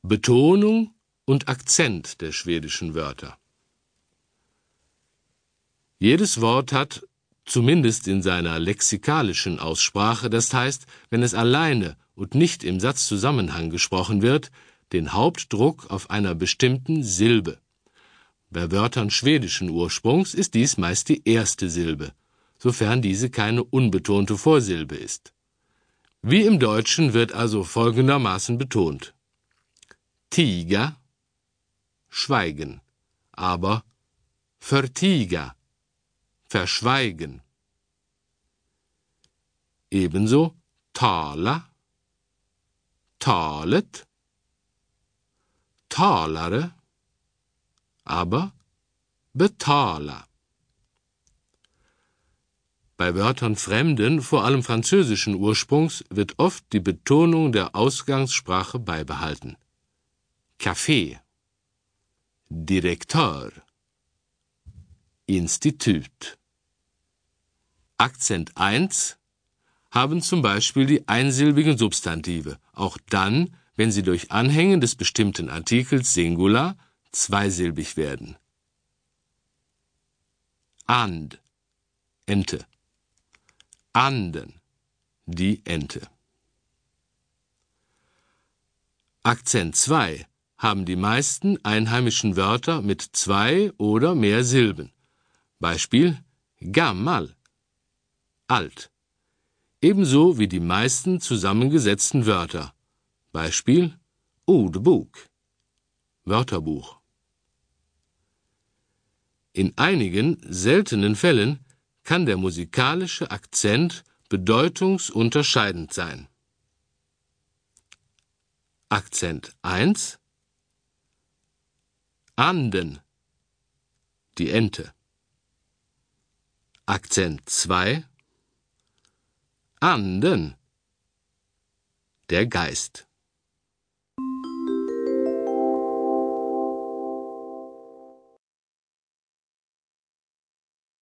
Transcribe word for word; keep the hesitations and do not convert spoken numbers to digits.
Betonung und Akzent der schwedischen Wörter. Jedes Wort hat, zumindest in seiner lexikalischen Aussprache, das heißt, wenn es alleine und nicht im Satzzusammenhang gesprochen wird, den Hauptdruck auf einer bestimmten Silbe. Bei Wörtern schwedischen Ursprungs ist dies meist die erste Silbe, sofern diese keine unbetonte Vorsilbe ist. Wie im Deutschen wird also folgendermaßen betont: Tiga, schweigen, aber förtiga, verschweigen. Ebenso tala, talet, talare, aber betala. Bei Wörtern fremden, vor allem französischen Ursprungs, wird oft die Betonung der Ausgangssprache beibehalten. Café, Direkteur, Institut. Akzent eins haben zum Beispiel die einsilbigen Substantive, auch dann, wenn sie durch Anhängen des bestimmten Artikels Singular zweisilbig werden. And, Ente. Anden, die Ente. Akzent zwei haben die meisten einheimischen Wörter mit zwei oder mehr Silben. Beispiel gammal, alt. Ebenso wie die meisten zusammengesetzten Wörter. Beispiel ordbok, Wörterbuch. In einigen seltenen Fällen kann der musikalische Akzent bedeutungsunterscheidend sein. Akzent eins, Anden, die Ente. Akzent zwei, Anden, der Geist.